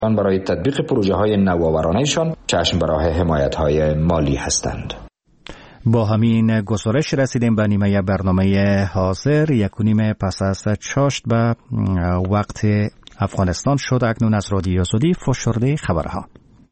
آن برای تطبیق پروژه‌های نوآورانه‌شان چشم به راه حمایت‌های مالی هستند. با همین گزارش رسیدیم به نیمه برنامه حاضر. 1:30 پس از چاشت به وقت افغانستان شد. اکنون از رادیو آزادی فشرده خبرها.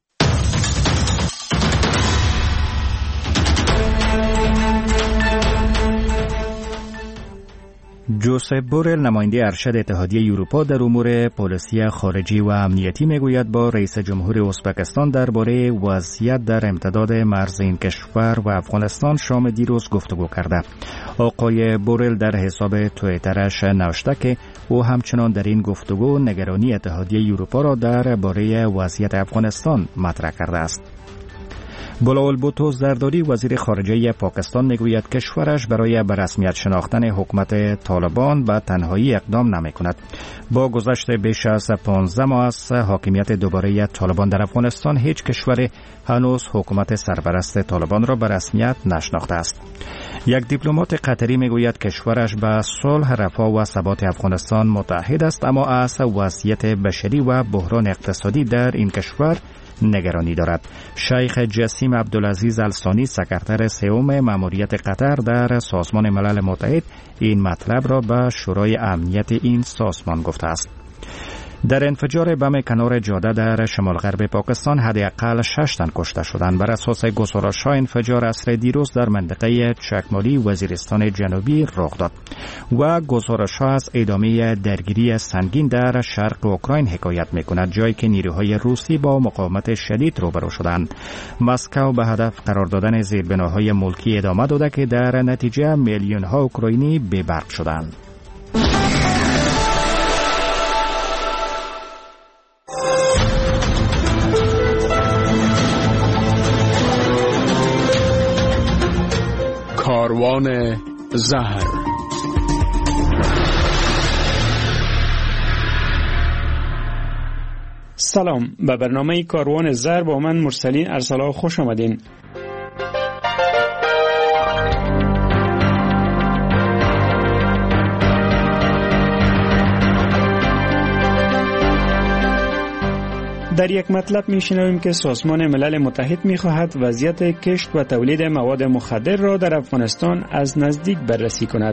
جوزف بورل نماینده ارشد اتحادیه اروپا در امور پالیسی خارجی و امنیتی میگوید با رئیس جمهور ازبکستان درباره وضعیت در امتداد مرز این کشور و افغانستان شام دیروز گفتگو کرده. آقای بورل در حساب توییترش نوشته که او همچنان در این گفتگو نگرانی اتحادیه اروپا را درباره وضعیت افغانستان مطرح کرده است. بلاول بوتو زرداری وزیر خارجه پاکستان میگوید کشورش برای به رسمیت شناختن حکومت طالبان به تنهایی اقدام نمی کند. با گذشت بیش از 15 ماه از حاکمیت دوباره طالبان در افغانستان هیچ کشور هنوز حکومت سرپرست طالبان را به رسمیت نشناخته است. یک دیپلمات قطری میگوید کشورش به صلح، رفاه و ثبات افغانستان متعهد است، اما از وضعیت بشری و بحران اقتصادی در این کشور نگرانی دارد. شیخ جسیم عبدالعزیز الثانی سکرتر سوم ماموریت قطر در سازمان ملل متحد این مطلب را به شورای امنیت این سازمان گفته است. در انفجار بم کنار جاده در شمال غرب پاکستان حداقل 6 تن کشته شدند. بر اساس گزارش‌ها انفجار عصر دیروز در منطقه چکمالی وزیرستان جنوبی رخ داد و گزارش‌ها از ادامه درگیری سنگین در شرق اوکراین حکایت می‌کند، جایی که نیروهای روسی با مقاومت شدید روبرو شدند. مسکو به هدف قرار دادن زیربناهای ملکی ادامه داده که در نتیجه میلیون‌ها اوکراینی بی‌برق شدند. کاروان زهر. سلام، به برنامه کاروان زهر با من مرسلین ارسلا خوش آمدین. در یک مطلب میشنویم که سازمان ملل متحد میخواهد وضعیت کشت و تولید مواد مخدر را در افغانستان از نزدیک بررسی کند.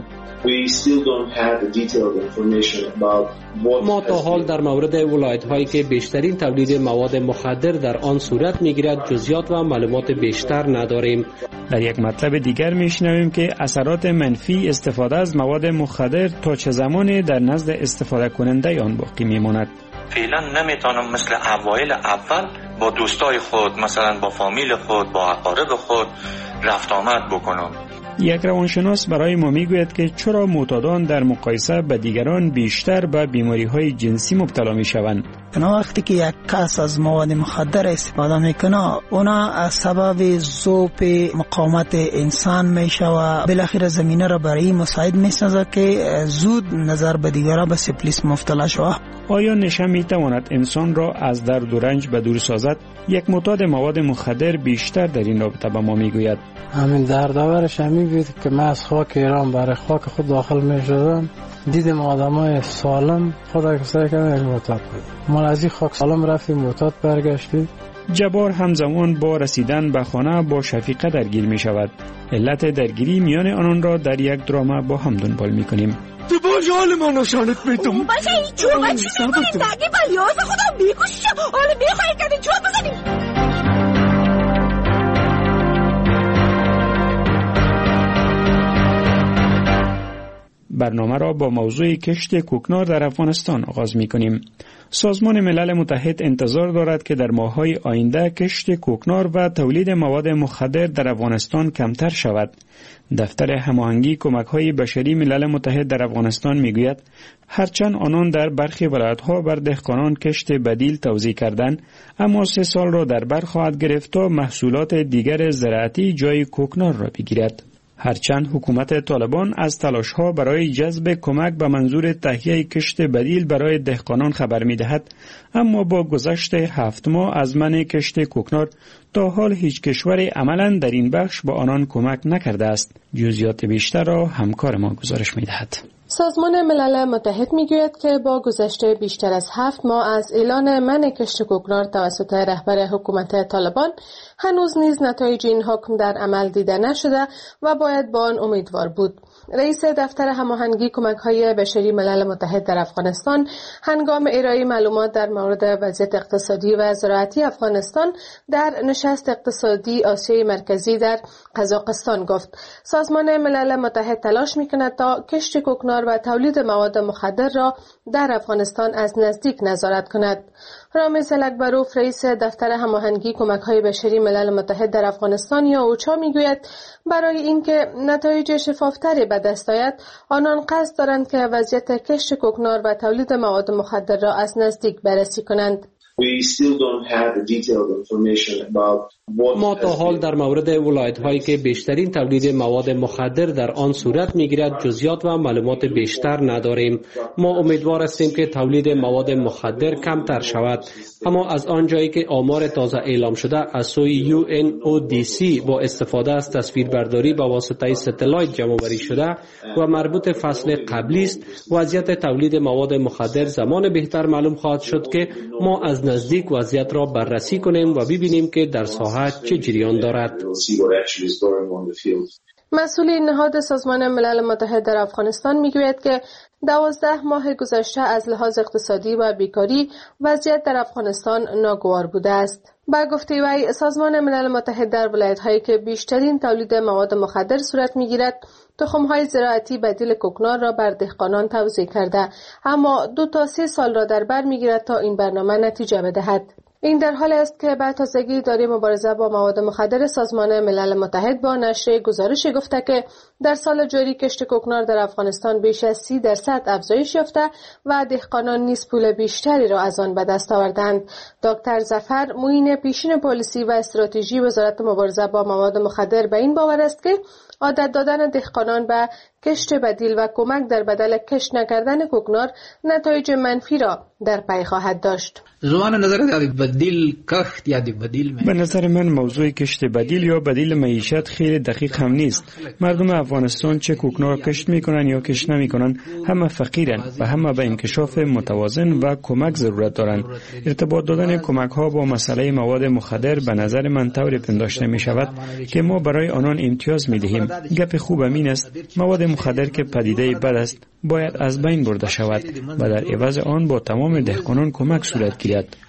ما تا حال در مورد ولایت‌هایی که بیشترین تولید مواد مخدر در آن صورت میگیرد جزئیات و معلومات بیشتر نداریم. در یک مطلب دیگر میشنویم که اثرات منفی استفاده از مواد مخدر تا چه زمانی در نزد استفاده کننده آن باقی میماند. فعلا نمیتونم مثل اوایل اول با دوستای خود، مثلا با فامیل خود، با اقارب خود رفت آمد بکنم. یک روانشناس برای ما میگوید که چرا معتادان در مقایسه به دیگران بیشتر به بیماری‌های جنسی مبتلا میشوند. وقتی که یک کس از مواد مخدر استفاده میکنه، اونا از سبب ذوق مقاومت انسان میشه و بالاخره زمینه را برای مساعد میسازه که زود نظر به دیگران به سفلیس مبتلا شود. آیا نشه میتواند انسان را از درد و رنج به دور سازد؟ یک معتاد مواد مخدر بیشتر در این رابطه به ما میگوید. همین دردآورش همین بود که من از خاک ایران برای خاک خود داخل میشدم، دیدم آدمای سالم خدا کسایی کردن معتاد بود. ما از این خاک سالم رفتیم معتاد برگشتیم. جبار همزمان با رسیدن به خانه با شفیقه درگیر می شود. علت درگیری میان آنان را در یک دراما با هم دنبال می کنیم. تو باش حال ما نشانت میدم. باشه این چوبا چی میکنی؟ دقیقه بلیاز خودم میکشم. حالا میخوایی کنی چوب بزنی؟ برنامه را با موضوع کشت کوکنار در افغانستان آغاز می کنیم. سازمان ملل متحد انتظار دارد که در ماه‌های آینده کشت کوکنار و تولید مواد مخدر در افغانستان کمتر شود. دفتر هماهنگی کمک‌های بشری ملل متحد در افغانستان میگوید هرچند آنان در برخی ولایت‌ها بر دهقانان کشت بدیل توزیع کردند، اما 3 سال را در بر خواهد گرفت تا محصولات دیگر زراعتی جای کوکنار را بگیرد. هرچند حکومت طالبان از تلاش‌ها برای جذب کمک به منظور تهیه کشت بدیل برای دهقانان خبر می‌دهد، اما با گذشت 7 ماه از منع کشت کوکنار تا حال هیچ کشوری عملاً در این بخش به آنان کمک نکرده است. جزئیات بیشتر را همکار ما گزارش می‌دهد. سازمان ملل متحد میگوید که با گذشته بیشتر از 7 ماه از اعلان منع کشت کوکنار توسط رهبر حکومت طالبان هنوز نیز نتایج این حکم در عمل دیده نشده و باید با آن امیدوار بود. رئیس دفتر هماهنگی کمک‌های بشری ملل متحد در افغانستان هنگام ارائه معلومات در مورد وضعیت اقتصادی و زراعتی افغانستان در نشست اقتصادی آسیای مرکزی در قزاقستان گفت سازمان ملل متحد تلاش می‌کند تا کشت کوکنار و تولید مواد مخدر را در افغانستان از نزدیک نظارت کند. رامز الکبروف رئیس دفتر هماهنگی کمک‌های بشری ملل متحد در افغانستان یا اوچا میگوید برای اینکه نتایج شفافتری به دست آید آنان قصد دارند که وضعیت کشت کوکنار و تولید مواد مخدر را از نزدیک بررسی کنند. ما تا حال در مورد ولایت‌هایی که بیشترین تولید مواد مخدر در آن صورت می‌گیرد جزئیات و معلومات بیشتر نداریم. ما امیدوار هستیم که تولید مواد مخدر کمتر شود، اما از آنجایی که آمار تازه اعلام شده از سوی UNODC با استفاده از تصویربرداری با واسطه ستلایت جمع‌آوری شده و مربوط فصل قبلی است، وضعیت تولید مواد مخدر زمان بهتر معلوم خواهد شد که ما از نزدیک وضعیت را بررسی کنیم و ببینیم که در ساحه چه جریان دارد. مسئول نهاد سازمان ملل متحد در افغانستان میگوید که 12 ماه گذشته از لحاظ اقتصادی و بیکاری وضعیت در افغانستان ناگوار بوده است. با گفته وی سازمان ملل متحد در ولایت‌هایی که بیشترین تولید مواد مخدر صورت می‌گیرد تخم‌های زراعتی بدیل کوکنار را بر دهقانان توزیع کرده، اما 2 تا 3 سال را در بر می‌گیرد تا این برنامه نتیجه بدهد. این در حالی است که به تازگی اداره مبارزه با مواد مخدر سازمان ملل متحد با نشر گزارشی گفته که در سال جاری کشت کوکنار در افغانستان بیش از 30% افزایش یافته و دهقانان نیز پول بیشتری را از آن به دست آوردند. دکتر ظفر معین پیشین پالیسی و استراتژی وزارت مبارزه با مواد مخدر به این باور است که عادت دادن دهقانان به کشت بدیل و کمک در بدل کشت نکردن کوکنار نتایج منفی را در پی خواهد داشت. به نظر من موضوع کشت بدیل یا بدیل معیشت خیلی دقیق هم نیست. مردم افغانستان چه کوکنار کشت میکنن یا کشت نمیکنن همه فقیرن و همه به انکشاف متوازن و کمک ضرورت دارند. ارتباط دادن کمک ها با مسئله مواد مخدر به نظر من طوری پنداشته می شود که ما برای آنان امتیاز می دهیم. گپ خوب این است مواد مخدر که پدیده بد است باید از بین برده شود و در عوض آن با تمام دهقانان کمک صورت گیرد.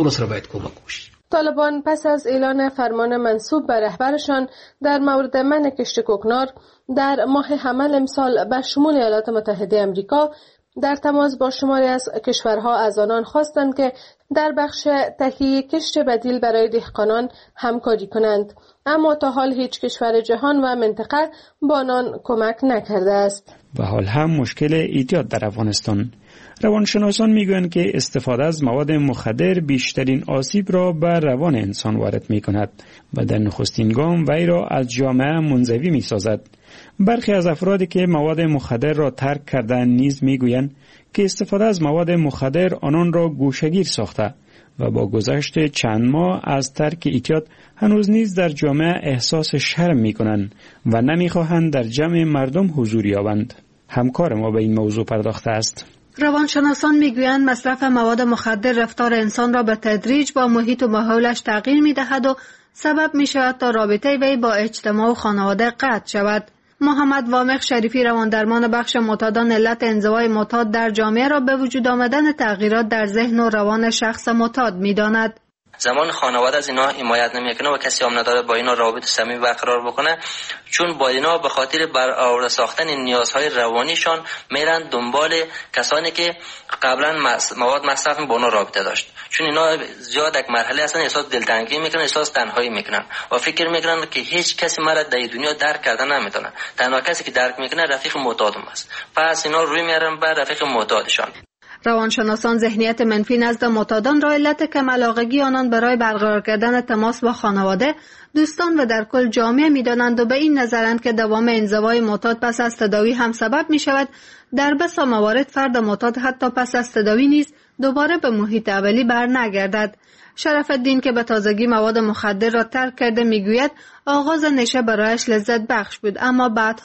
طالبان پس از اعلان فرمان منسوب به رهبرشان در مورد منع کشت کوکنار در ماه حمل امسال به شمول ایالات متحده آمریکا در تماس با شماری از کشورها از آنان خواستند که در بخش تهیه کشت بدیل برای دهقانان همکاری کنند، اما تا حال هیچ کشور جهان و منطقه با آنان کمک نکرده است. و حال هم مشکل اعتیاد در افغانستان. روانشناسان میگویند که استفاده از مواد مخدر بیشترین آسیب را بر روان انسان وارد می کند و در نخستین گام وی را از جامعه منزوی می سازد. برخی از افرادی که مواد مخدر را ترک کردند نیز میگویند که استفاده از مواد مخدر آنان را گوشه‌گیر ساخته و با گذشت چند ماه از ترک اعتیاد هنوز نیز در جامعه احساس شرم می‌کنند و نمی‌خواهند در جمع مردم حضور یابند. همکار ما به این موضوع پرداخته است. روانشناسان میگویند مصرف مواد مخدر رفتار انسان را به تدریج با محیط و ماحولش تغییر می‌دهد و سبب می‌شود تا رابطه وی با اجتماع و خانواده قطع شود. محمد وامق شریفی رواندرمان بخش معتادان علت انزوای معتاد در جامعه را به وجود آمدن تغییرات در ذهن و روان شخص معتاد می‌داند. زمان خانواده از اینا حمایت نمیکنه و کسی هم نداره با اینا رابطه صمیمی برقرار بکنه، چون با اینا به خاطر برآورده ساختن نیازهای روانیشان میرن دنبال کسانی که قبلا مواد مصرف با اونا رابطه داشت، چون اینا زیاد یک مرحله اصلا احساس دلتنگی میکنن، احساس تنهایی میکنن و فکر میکنن که هیچ کسی مرا در دنیا درک کردن نمیتونه. تنها کسی که درک میکنه رفیق معتادم است، پس اینا روی میارن بر رفیق معتادشان. روانشناسان ذهنیت منفی نزد معتادان را علت کم علاقگی آنان برای برقرار کردن تماس با خانواده، دوستان و در کل جامعه می‌دانند و به این نظرند که دوام انزوای معتاد پس از تداوی هم سبب می‌شود در بسا موارد فرد معتاد حتی پس از تداوی نیز دوباره به محیط اولی برنگردد. شرف الدین که به تازگی مواد مخدر را ترک کرده میگوید آغاز نشه برایش لذت بخش بود، اما بعدها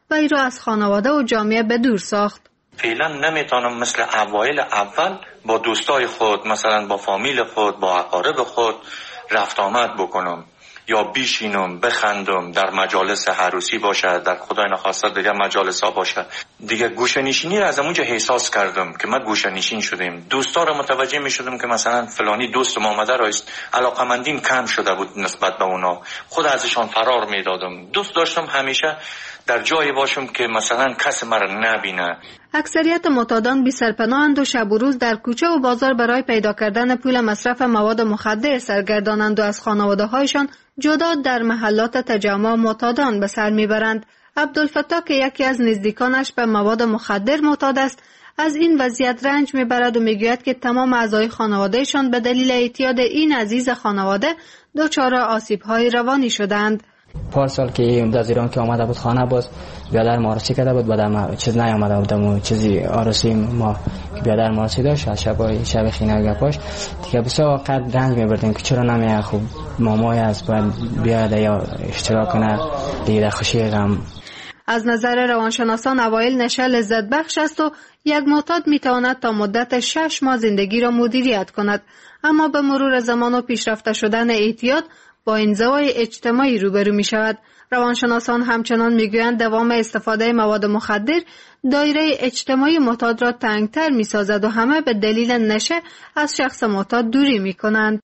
و ای را از خانواده و جامعه به دور ساخت. فعلا نمیتونم مثل اوایل اول با دوستای خود، مثلا با فامیل خود، با اقارب خود رفت آمد بکنم یا بیشینم بخندم، در مجالس عروسی باشه، در خدای نخواسته دیگه مجالس ها باشه. دیگه گوشه‌نشینی را از اونجا احساس کردم که ما گوشه‌نشین شدیم. دوستا را متوجه می شدم که مثلا فلانی دوست ما آمده است، علاقمندیم کم شده بود نسبت به اونا، خود ازشان فرار می دادم. دوست داشتم همیشه در جایی باشم که مثلا کس مرا نبینه. اکثریت معتادان بی سرپناهند و شب و روز در کوچه و بازار برای پیدا کردن پول مصرف مواد مخدر سرگردانند و از خانواده هایشان جدا در محلات تجمع معتادان به سر میبرند. عبدالفتاح که یکی از نزدیکانش به مواد مخدر معتاد است، از این وضعیت رنج میبرد و میگوید که تمام اعضای خانوادهشان به دلیل اعتیاد این عزیز خانواده دچار آسیب‌های روانی شدند. پارسال که اون از ایران که آمده بود خانه باز بیادر مارسی کرده بود، بعد ما چیز نیامده بودم و چیزی آرسی ما که بیادر مارسی داشت از شب خینه گپاش دیگه بسیار قد رنج میبردیم که چرا نمیه خوب مامای از باید بیاد یا اشتراک کنه دیگه در خوشی غم. از نظر روانشناسان اوایل نشه لذت بخش است و یک معتاد میتواند تا مدت 6 ماه زندگی را مدیریت کند، اما به مرور زمان و پیشرفته شدن اعتیاد با انزوای اجتماعی روبرو می شود. روانشناسان همچنان می گویند دوام استفاده مواد مخدر دایره اجتماعی معتاد را تنگتر می سازد و همه به دلیل نشه از شخص معتاد دوری می کنند.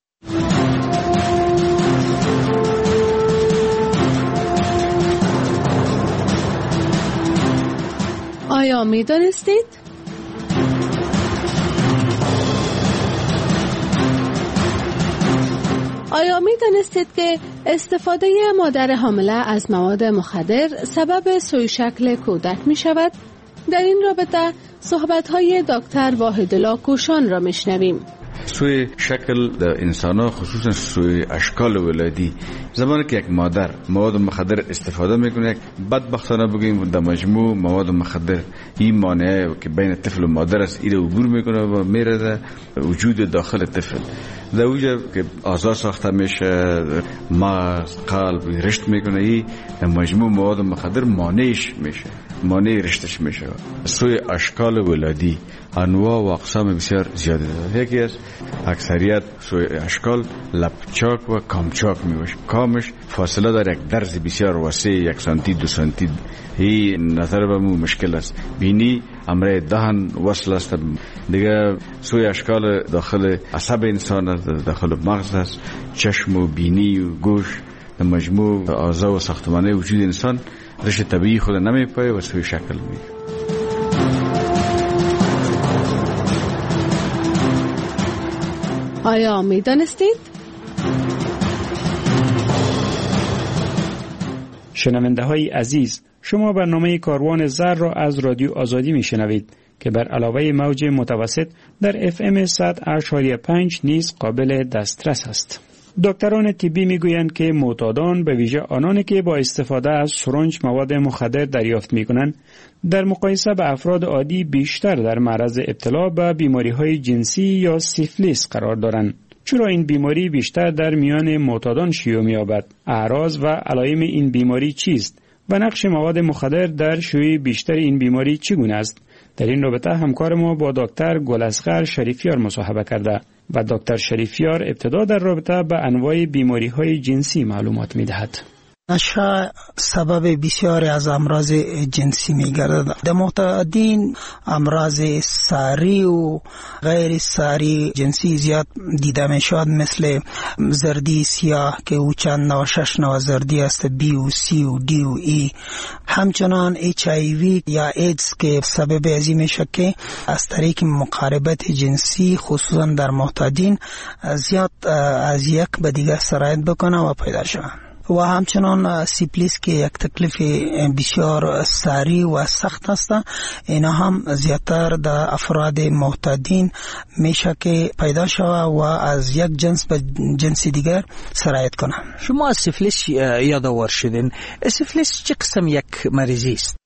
آیا می دانستید؟ آیا می دانستید که استفاده مادر حامله از مواد مخدر سبب سوی شکل کودک می شود؟ در این رابطه صحبت‌های دکتر واحدالله کوشان را میشنویم. سوی شکل در انسان ها خصوصا سوی اشکال ولادی زمانی که یک مادر مواد مخدر استفاده میکنه، بدبختانه بگیم در مجموع مواد مخدر این مانعه که بین طفل و مادر است ایره عبور میکنه و میره در وجود داخل طفل، در اونجا که اعضا ساخته میشه، مغز، قلب رشد میکنه، این در مجموع مواد مخدر مانعش میشه، مانع رشدش میشه. سوی اشکال ولادی انواع و اقسام بسیار زیاده داره. یکی از اکثریت سوی اشکال لپچاک و کامچاک میباشه. کامش فاصله داره یک درز بسیار وسیع، 1 سانتی 2 سانتی، این نظر به مو مشکل است. بینی امره دهن وصل است. دیگه سوی اشکال داخل عصب انسان است، داخل مغز است، چشم و بینی و گوش، در مجموع اعضا و ساختمانه وجود انسان رشد طبیعی خود نمیپایه و سوی شکل میگه. آیا می دانستید؟ شنونده های عزیز، شما برنامه کاروان زر را از رادیو آزادی می شنوید که بر علاوه موج متوسط در FM 100.5 نیز قابل دسترس است. دکتران طبی میگویند که معتادان به ویژه آنانی که با استفاده از سرنج مواد مخدر دریافت میکنند در مقایسه به افراد عادی بیشتر در معرض ابتلا به بیماری‌های جنسی یا سیفلیس قرار دارند. چرا این بیماری بیشتر در میان معتادان شیوع می‌یابد؟ اعراض و علائم این بیماری چیست و نقش مواد مخدر در شیوع بیشتر این بیماری چگونه است؟ در این رابطه همکار ما با دکتر گل‌اصغر شریفیار مصاحبه کرده و دکتر شریفیار ابتدا در رابطه با انواع بیماری‌های جنسی معلومات می‌دهد. نشه سبب بسیاری از امراض جنسی میگردد. در معتادین امراض ساری و غیر ساری جنسی زیاد دیده میشود، مثل زردی سیاه که او چند نوع 6 نوع زردی است، بی و سی و دی و ای. همچنان HIV یا ایدز که سبب ازی میشه که از طریق مقاربت جنسی خصوصا در معتادین زیاد از یک به دیگر سرایت بکنه و پیدا شود. و همچنان سیفلیس که یک تکلیف بسیار سریع و سخت است، اینا هم زیادتر در افراد معتادین میشه که پیدا شود و از یک جنس به جنس دیگر سرایت کنه. شما از سیفلیس یادآور شدین. سیفلیس چه قسم یک مریضی است؟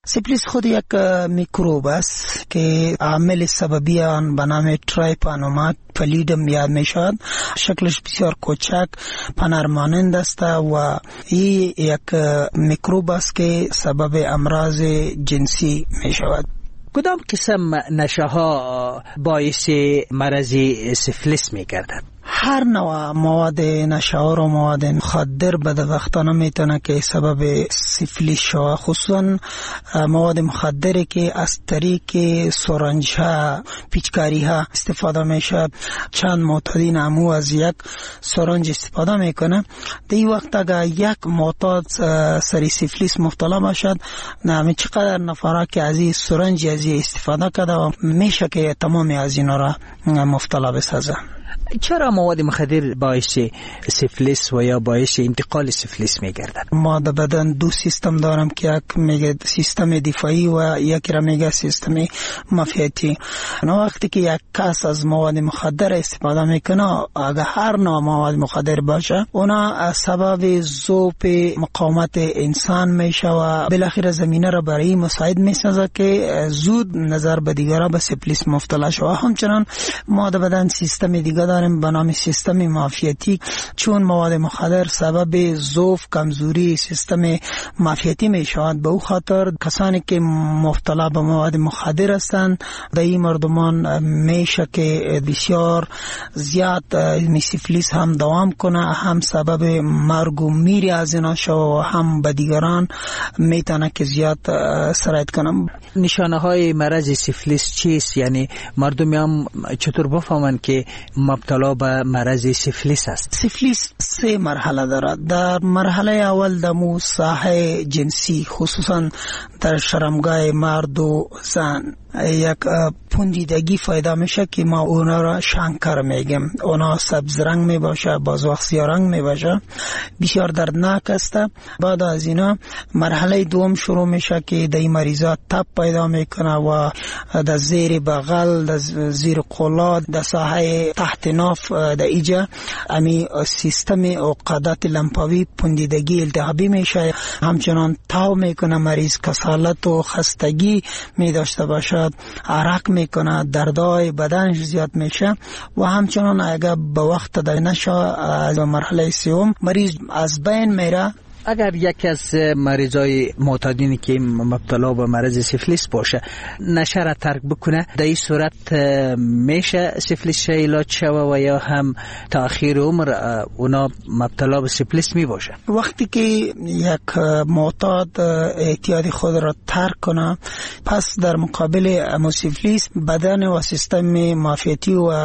سیفلیس خود یک میکروب است که عامل سببی آن به نام ترایپانوما پلیدم یاد می شود. شکلش بسیار کوچک پنرمانند است و این یک میکروب است که سبب امراض جنسی می شود. کدام قسم نشه ها باعث مرض سیفلیس می گردد؟ هر نوع مواد نشاور و مواد مخدر بدبختانه میتونه که سبب سیفلیس شود، خصوصا مواد مخدری که از طریق سرنج ها پیچکاری ها استفاده میشه. چند معتادین امو از یک سرنج استفاده میکنه. در این وقت اگر یک معتاد سری سیفلیس مبتلا باشد، نمی چقدر نفره که از این سرنج از این استفاده کرده و میشه که تمام از اینا را مبتلا بسازه. چرا مواد مخدر باعث سیفلیس و یا باعث انتقال سیفلیس میگردد؟ ما در بدن دو سیستم دارم که یک میگه سیستم دفاعی و یک را میگه سیستم معافیتی. وقتی که یک کس از مواد مخدر استفاده میکنه، اگر هر نوع مواد مخدر باشه، اونا سبب ذوب مقاومت انسان میشه و بالاخره زمینه را برای مساعد میسازه که زود نظر به دیگران به سیفلیس مبتلا شود. همچنان ما در بدن سیستم دیگه داریم به نام سیستم معافیتی. چون مواد مخدر سبب ضعف کمزوری سیستم معافیتی می شود، به او خاطر کسانی که مبتلا به مواد مخدر هستند در این مردمان میشه که بسیار زیاد سیفلیس هم دوام کنه، هم سبب مرگ و میری از اینا شود و هم به دیگران میتونه که زیاد سرایت کنه. نشانه های مرض سیفلیس چیست؟ یعنی مردم هم چطور بفهمن که مبتلا به مرض سیفلیس است؟ سیفلیس 3 مرحله دارد. در مرحله اول دمو ساحه جنسی، خصوصا در شرمگاه مرد و زن، یک پوندیدگی پیدا میشه که ما اونا را شنکر میگیم. اونا سبز رنگ می باشه، باز وقت سیاه رنگ می باشه، بسیار دردناک است. بعد از اینا مرحله دوم شروع میشه که در این مریضا تب پیدا میکنه و در زیر بغل، در زیر قلات، در ساحه تحت ناف، در ایجا امی سیستم عقدات لمفاوی پوندیدگی التهابی میشه. همچنان تاو میکنه مریض، کسالت و خستگی می داشته باشد، عرق میکنه، دردای بدنش زیاد میشه و همچنان اگر به وقت تداوی نشه از مرحله سوم مریض از بین میره. اگر یکی از مریضای معتادینی که مبتلا به مرض سیفلیس باشه نشه را ترک بکنه، در این صورت میشه سیفلیس علاج شوه و یا هم تأخیر عمر اونا مبتلا به سیفلیس می باشه؟ وقتی که یک معتاد اعتیاد خود را ترک کنه، پس در مقابل سیفلیس بدن و سیستم معافیتی و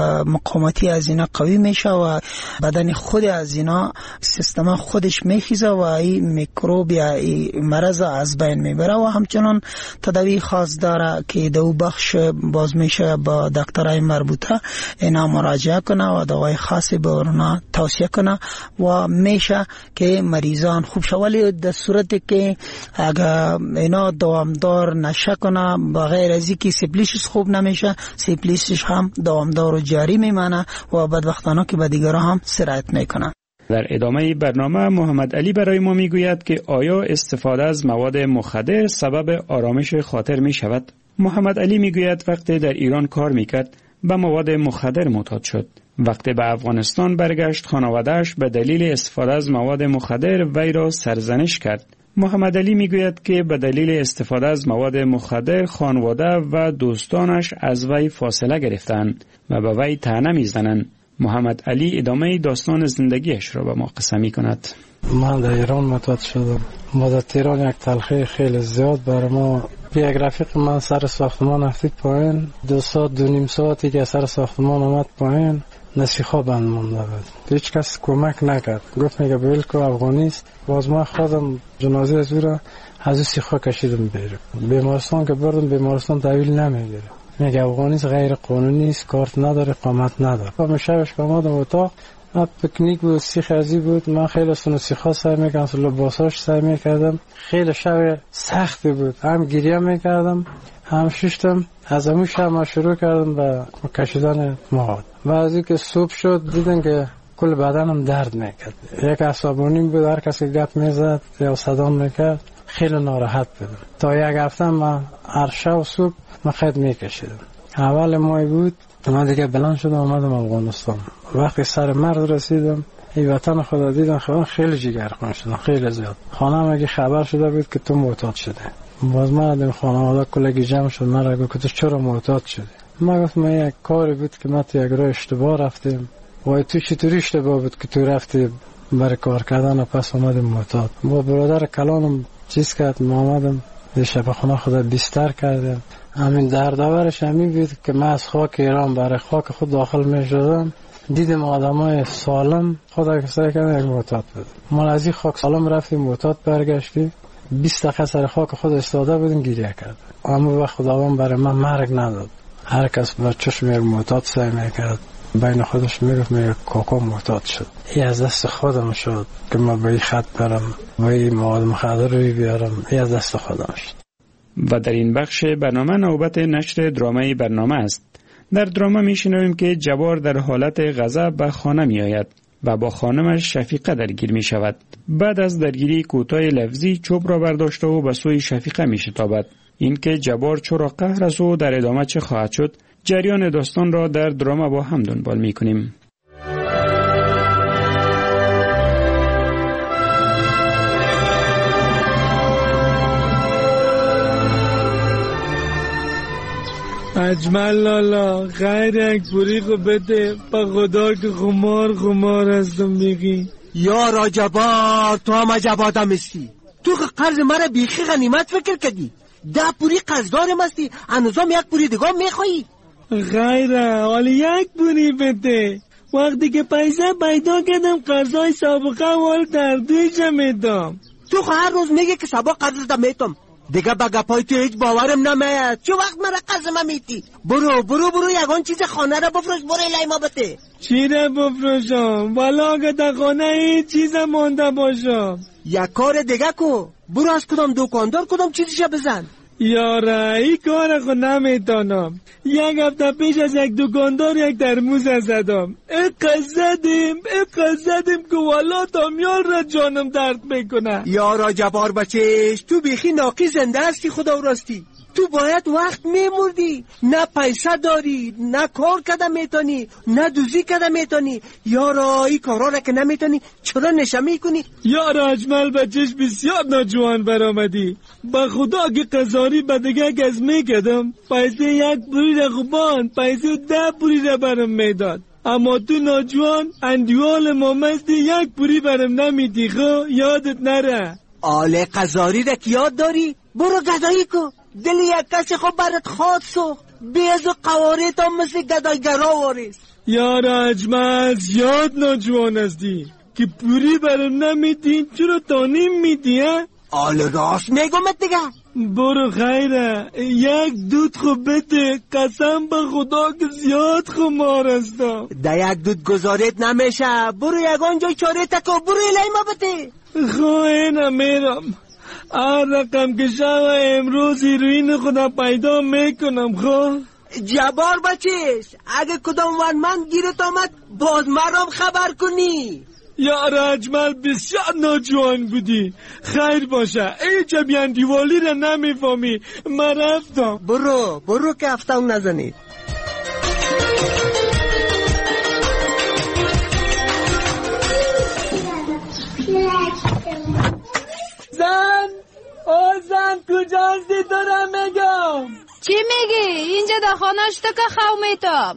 مقاومتی از اینا قوی میشه و بدن خود از اینا سیستم خودش میخیزه و این میکروب یا این مرض از بین میبره. و همچنان تداوی خاص داره که دو بخش باز میشه با دکترای مربوطه اینا مراجعه کنه و دوای خاصی به اونا توصیه کنه و میشه که مریضان خوب شود. ولی در صورتی که اگر اینا دوامدار نشه کنه، بغیر از اینکه سیفلیسش خوب نمیشه، سیفلیسش هم دوامدار و جاری میمانه و بدبختانه که به دیگران هم سرایت میکنه. در ادامه برنامه محمد علی برای ما میگوید که آیا استفاده از مواد مخدر سبب آرامش خاطر می شود؟ محمد علی میگوید وقتی در ایران کار میکرد به مواد مخدر معتاد شد. وقتی به افغانستان برگشت، خانواده‌اش به دلیل استفاده از مواد مخدر وی را سرزنش کرد. محمد علی میگوید که به دلیل استفاده از مواد مخدر خانواده و دوستانش از وی فاصله گرفتند و به وی طعنه میزنند. محمد علی ادامه داستان زندگیش را به ما قصه می کند. من در ایران معتاد شدم. ما در تهران یک تلخی خیلی زیاد برای ما. یک رفیق من سر ساختمان افتید پایین، 2 ساعت 2.5 ساعتی که سر ساختمان آمد پایین، نسیخا بند مونده بود. هیچ کس کمک نکرد. گفت میگه بیل که افغانیست. باز من خودم جنازه از او را از او سیخا کشیدم بیرون. بیمارستان که بردم، بیمارستان تحویل نمیگیره. میگه افغانیست غیر قانونی است، کارت نداره، اقامت نداره. من شبش که آمدم اتاق، پکنیک بود، سیخ ازی بود. من خیلی سونو سیخا سعی میکردم، لباساش سعی میکردم. خیلی شب سختی بود، هم گریه میکردم هم ششتم. از همون شب ما شروع کردم به کشیدن مواد. و از اینکه صبح شد دیدن که کل بدنم درد میکرد. یک عصبانی بود، هر کسی گپ میزد یا صدا میکرد. خیلی ناراحت بودم. تا یک هفته من هر شب صبح من خط میکشیدم. اول ماه بود من دیگه بلند شدم اومدم افغانستان. وقتی سر مرز رسیدم این وطن خدا دیدم خیلی جگرخون شدم، خیلی زیاد. خانم اگه خبر شده بود که تو معتاد شده، باز من در خانواده کلگی جمع شد، من را گفت که تو چرا معتاد شدی؟ من گفتم من یک کاری بود که من تو یک راه اشتباه رفتیم. وای تو چطوری اشتباه بود که تو رفتی برای کار کردن و پس اومدیم معتاد؟ با برادر کلانم چیز کرد، ما اومدم شب خونه خدا بیستر کردم. همین دردآورش همین بود که من از خاک ایران برای خاک خود داخل می شدم، دیدم آدمای سالم خدا کسایی کردن یک معتاد بود. ما از این خاک سالم رفتیم معتاد برگشتیم، 20 دقیقه سر خاک خود استاده بودیم گریه کرد. اما وقت خداوند برای من مرگ نداد. هر کس بر چشم یک معتاد سعی میکرد، بین خودش میگفت میگه کاکا معتاد شد. این از دست خودم شد که من به این خط برم و این مواد مخدر روی بیارم، این از دست خودم شد. و در این بخش برنامه نوبت نشر درامه برنامه است. در درامه میشنویم که جبار در حالت غضب به خانه می آید و با خانمش شفیقه درگیر می شود. بعد از درگیری کوتاه لفظی چوب را برداشته و به سوی شفیقه می شتابد. اینکه جبار چرا قهر است و در ادامه چه خواهد شد، جریان داستان را در درامه با هم دنبال می کنیم. اجمل لالا غیر یک بوری خو بده با خدا که خمار هستم میگی. یا را جبار تو هم عجب آدم هستی. تو که قرض مرا بیخی غنیمت فکر کردی. 10 پوری قرضدارم هستی، هنوزم یک پوری دیگه میخوایی؟ غیره حالا یک پوری بده. وقتی که پیسه پیدا کردم قرضای سابقه وال تردویش میدم. تو که هر روز میگه که سابق قرض میدم، دیگه با گپای تو هیچ باورم نمیاد. چه وقت مرا قرض میتی؟ برو یگان چیز خانه را بفروش، برو الهی ما بده. چی را بفروشم؟ والا اگه در خانه هیچ چیز مانده باشم. یک کار دیگه کو، برو از کدام دکاندار کدام چیزیشا بزن. یاره این کار خود نمیتانم. یک هفته پیش از یک دکاندار یک ترموز زدم. اقصدیم که والا دامیال را جانم درد میکنه. یارا جبار بچهش تو بیخی ناقی زنده هستی خدا راستی. تو باید وقت میمردی، نه پیسه داری، نه کار کده میتونی، نه دوزی کده میتونی. یارا این کارا را که نمیتونی چرا نشه میکنی؟ یارا اجمل بچهش بسیار ناجوان برآمدی. با خدا اگه قزاری به دیگه گز میکدم پیسه 1 پوری را خوبان، پیسه 10 پوری را برم میداد. اما تو ناجوان اندیوال مامستی 1 پوری برم نمیدی. خو یادت نره. آله قزاری را که یاد داری؟ برو گدایی کو. دل یک کسی خود برات خواد سخت، بیز و قوارت هم مثل گدایگرا وارست. یارا اجمل زیاد ناجوان هستی که پوری برم نمیدی، چرا تانیم میدی؟ آل راست میگمت دیگه. برو خیره، 1 دود خوب بده، قسم به خدا که زیاد خمار هستم. ده 1 دود گذارت نمیشه، برو یگان جای چاره تکو، برو الهی ما بده. خواهی میرم، هر رقم که شو امروز هیروین خدا پیدا میکنم. خواه جبار بچیش اگه کدام ون من گیرت آمد باز مرام خبر کنی. یارا اجمل بسیار ناجوان بودی. خیر باشه، ای جبیان دیوالی را نمیفهمی. من رفتم. برو که افتان نزنید. زن کجا هستی دارم میگم. چی میگی؟ اینجا در خانه‌اش تو که خو میتم.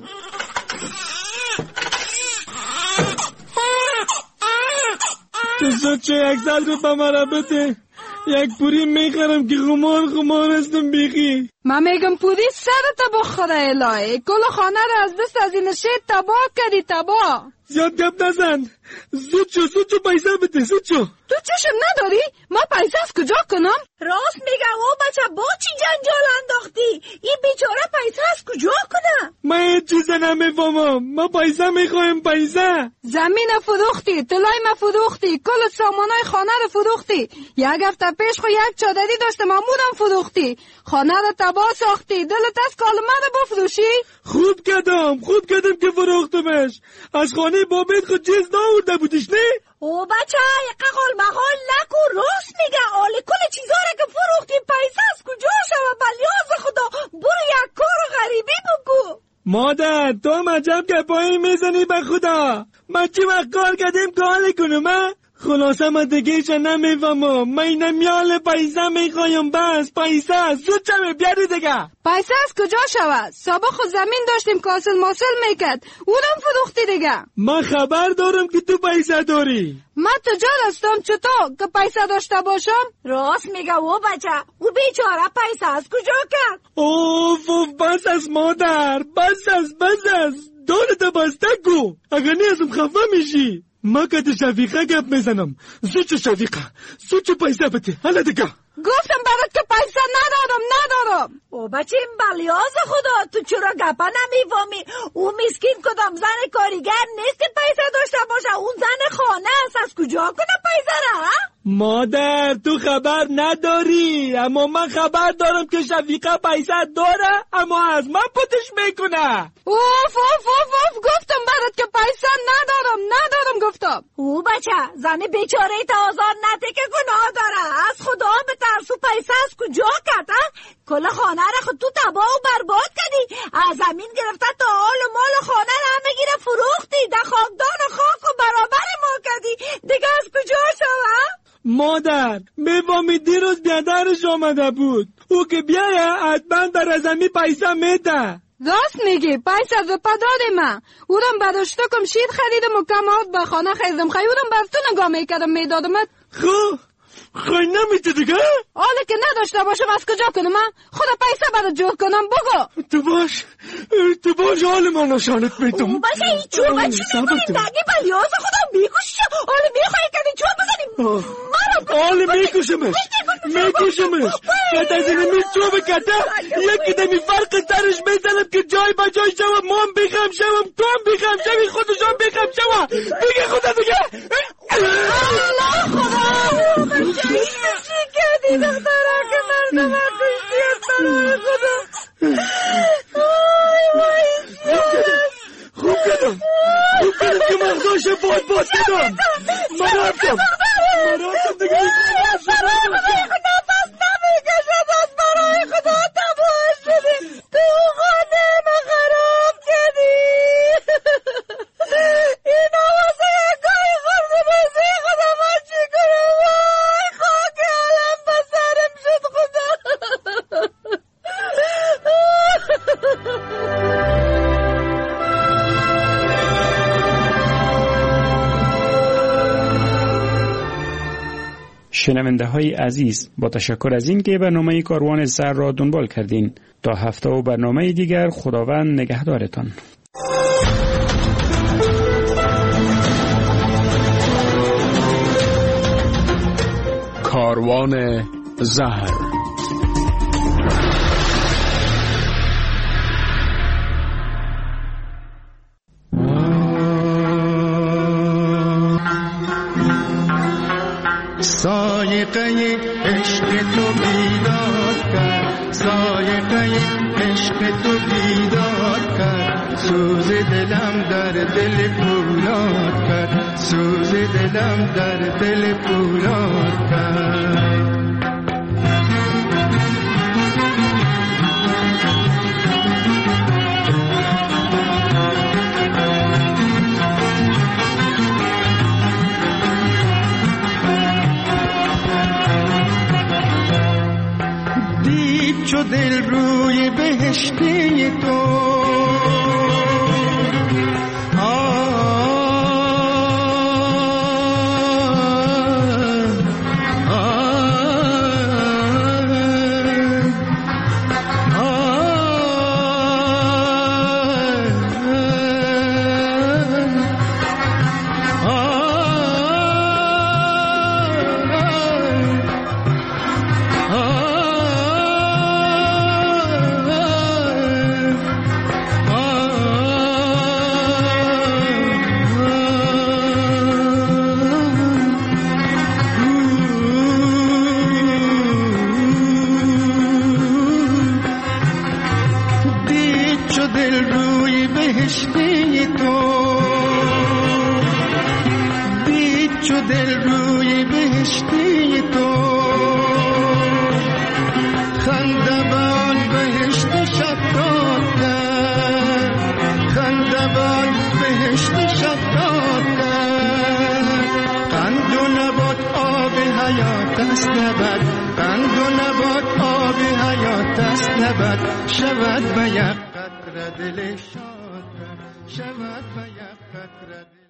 تو زود چه 100 روپا مرا بده، 1 پوری میخرم که خمار هستم بیخی. من میگم پوری سرت بخوره الهی، کل خانه را از دست از این شید تباه کردی. تباه زیاد گپ نزن. زود شو پیسه بده. زود شو. تو چشم نداری؟ ما پیسه از کجا کنم؟ راست میگه او بچه با چی جنجال انداختی؟ این بیچاره پیسه از کجا کنه؟ من هیچ چیز نمیفهمم. ما پیسه میخوایم. پیسه زمین فروختی، طلای ما فروختی، کل سامانای خانه رو فروختی. 1 هفته پیش خو 1 چادری داشتم امودم فروختی. خانه رو تباه ساختی. دلت از کالمه رو بفروشی؟ خوب کردم که فروختمش. از خانه بابت خود چیز ناورده بودیش نه؟ او بچه قال مقال نکو، راست میگه. آلی کل چیزا را که فروختی پیسه از کجا شوه؟ بلیاز خدا برو یک کار غریبی بگو. مادر تو مجب که پایی میزنی به خدا. من چی وقت کار کردیم کار کنم؟ خلاصه من دیگه چه نمیفهمم. من نمیال پیسه میخوایم. بس پیسه زود چمه بیاری دیگه. پیسه از کجا شود؟ سابق خود زمین داشتیم کاسل ماسل میکرد، اونم فروختی دیگه. من خبر دارم که تو پیسه داری. من تجار هستم چطور که پیسه داشته باشم؟ راست میگه او بچه. او بیچاره پیسه از کجا کرد؟ اوف بس از مادر، بس از دارت بسته گو. اگر نیازم خفه میشی. ما که تو شفیقه گپ میزنم. زود شفیقه زود پیسه بده. حالا دیگه گفتم برات که پیسه ندارم. او بچه این بلیاز خدا تو چرا گپا نمیفهمی؟ او مسکین کدام زن کاریگر نیست که پیسه داشته باشه. اون زن خانه است. از کجا کنه پیسه را؟ مادر تو خبر نداری، اما من خبر دارم که شفیقه پیسه داره اما از من پوتش میکنه. اوف گفتم برات که پیسه ندارم گفتم. او بچه زن بیچاره تا آزار نده که گناه داره. از خدا به ترسو پیسه از کجا کرد؟ کل خانه را خود تو تباه و برباد کردی. از زمین گرفته تا آل و مال خانه را همه گیره فروختی. در خاکدان و خاک و برابر ما کردی. دیگه از کجا شوه؟ مادر میفهمی دیروز بیادرش آمده بود. او که بیایه حتما در ازمی پیسه میده. راست میگی. پیسه از پداد من. اونم بداشته کم شیر خریدم و کمات به خانه خریدم. اونم بر تو نگاه میکردم میدادمت. خواهی نمیده دیگه؟ حالا که نداشته باشم از کجا کنم؟ خدا پیسه برات جور کنم بگو. تو باش حال ما نشانت میدم. او باشه ای چوب چی میکنی؟ نگی بلیاز خدا میکشش. حالا میخوایی که این چوب بزنیم؟ حالا میکشمش. بعد از اینمی چوب کتا یکی دمی فرق سرش میزنم که جای با جای شوم. ما هم بخم شوم تو هم بخم شوی خودشان بخم شوم. دیگه خدا دیگه الله خدا بچه چی کردی دخترا که مردم کشتی برای خدا. خوب کردم که مغزاش باد کردم. من رفتم دیگه نفس نمیکشد. از برای خدا تباه شدی. تو خانه ما خراب کردی. این آوازه گاهی خورده بازی خدا ما چی کنم؟ وای خاک عالم بسرم شد خدا. شنونده های عزیز، با تشکر از این که برنامه کاروان سر را دنبال کردین. تا هفته و برنامه دیگر خداوند نگهدارتان. کاروان زهر. سایقه عشق تو بیداد کرد، سایقه عشق تو بیداد کرد، سوز دلم در دل پولاد کرد، سوز دلم در دل پولاد کرد. چو دل روی بهشتی تو دل روی بهشتی تو، خندبان بهشت شداد کرد، خندبان بهشت شداد کرد. قند و نبات آب حیات است نبات، قند و نبات آب حیات است نبات. شود به یک قطره دل شاد، شود به یک قطره